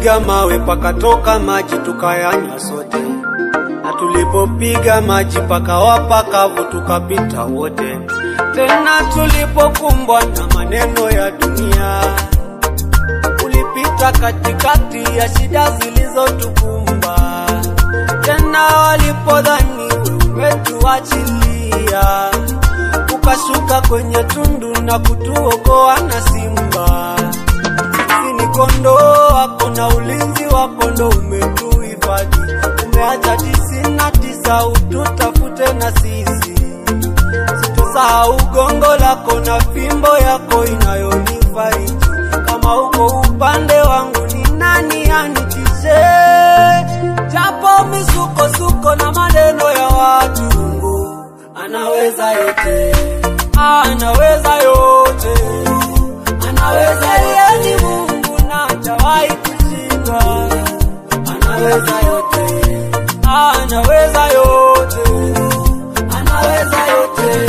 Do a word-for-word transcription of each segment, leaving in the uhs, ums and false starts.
tulipopiga mawe pakatoka maji tukayanywa sote, na tulipopiga maji pakawa pakavu tukapita wote. Tena tulipokumbwa na maneno ya dunia, ulipita katikati ya shida zilizotukumba. Tena walipodhani umetuachilia, ukashuka kwenye tundu na kutuokoa na simba. Sisi ni kondoo wako na ulinzi wako ndo umetuhifadhi. Umeacha tisini na tisa ututafute na sisi. Sitosahau gongo lako na fimbo yako inayonifariji. Kama uko upande wangu ni nani anitishe? Japo misukosuko na maneno ya watu, Mungu anaweza yote, anaweza yote, anaweza yeye. Mungu na hajawahi kushindwa. Anaweza yote, anaweza yote, anaweza yote.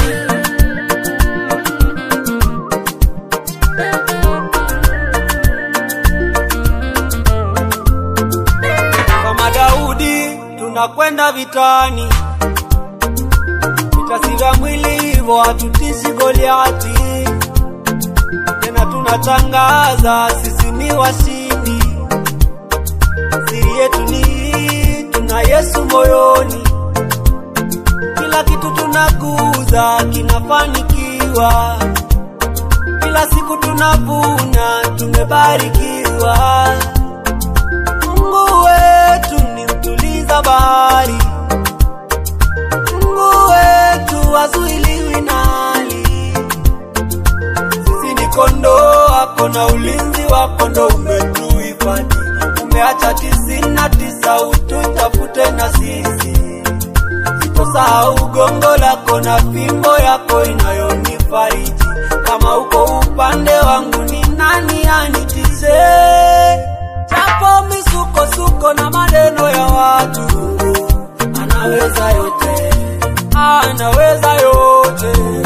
Kama Daudi tunakwenda vitani, vita si vya mwili hivyo hatutishi Goliati. Tena tunatangaza sisi ni washindi. Siri yetu ni tuna Yesu moyoni. Kila kitu tunaguza kinafanikiwa. Kila siku tunavuna tumebarikiwa. Mungu wetu ni mtuliza bahari. Mungu wetu hazuiliwi na hali. Sisi ni kondoo wako na ulinzi wako ndo umetuhifadhi. Umeacha tisini na tisa ututafute na sisi. Sitosahau gongo lako na fimbo yako inayonifariji. Kama uko upande wangu ni nani anitishe? Japo misukosuko na maneno ya watu, Mungu anaweza yote, anaweza yote.